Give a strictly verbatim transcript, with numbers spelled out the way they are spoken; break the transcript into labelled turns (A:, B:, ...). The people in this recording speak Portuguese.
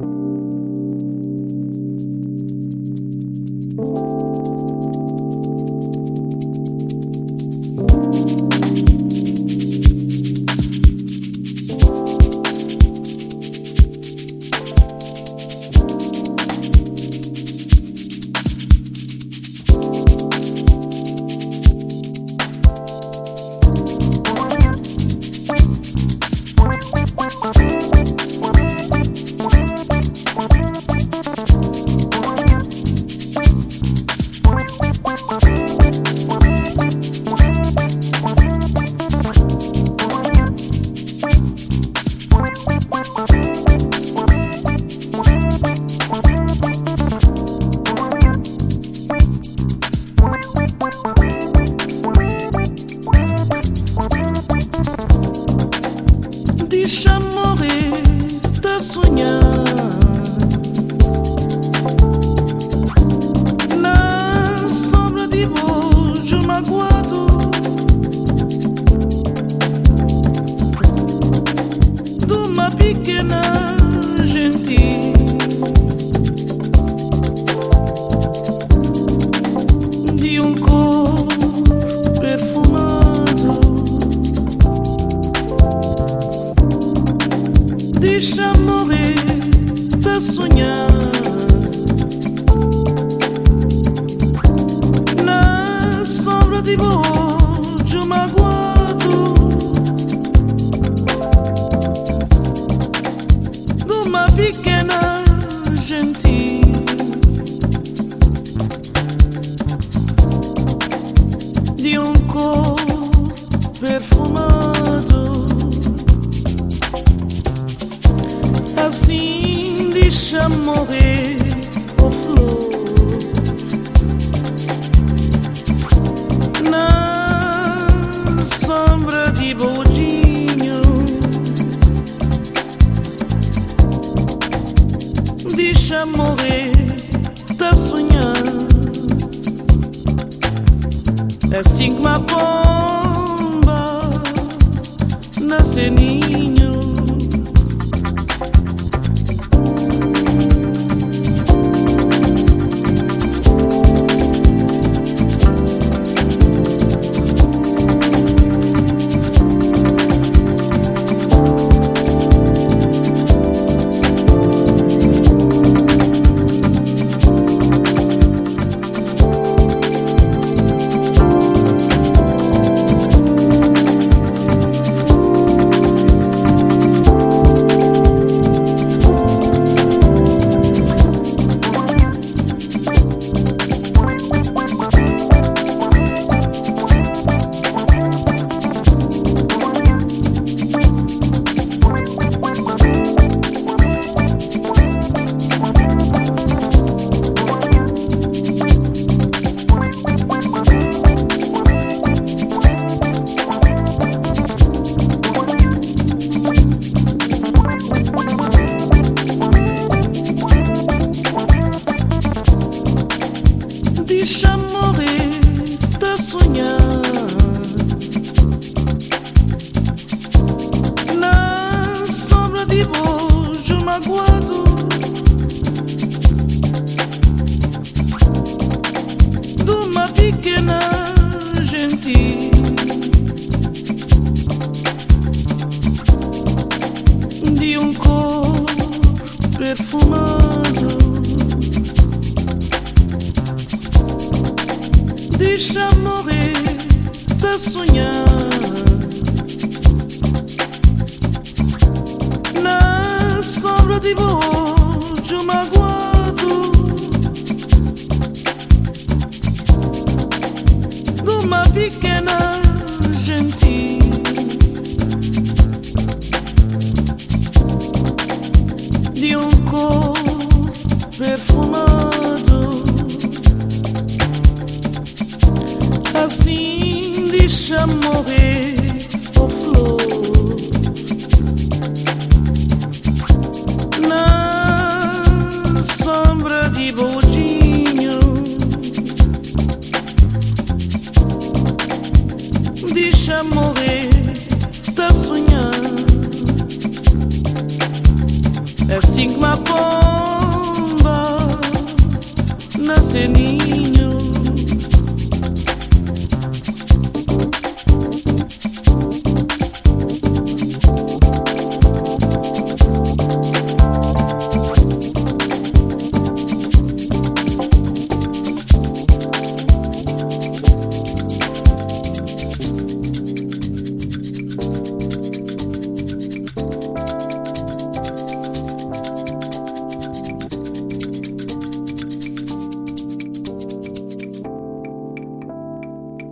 A: Deixa morrer de sonhar na sombra de bojo magoado de uma pequena gente, de um corpo perfumado. Deixa morrer de sonhar na sombra de bojo magoado de uma pequena gente, de um corpo perfumado. Assim deixa morrer o flor na sombra de bojinho. Deixa morrer de sonhar, assim como a pomba nasce ninho. Deixa morrer de sonhar na sombra de bojo magoado de uma pequena gente, de um corpo perfumado. Deixa morrer de sonhar na sombra de bojo magoado de uma pequena gente, de um corpo perfumado. Assim deixa morrer sigma pomba nasceni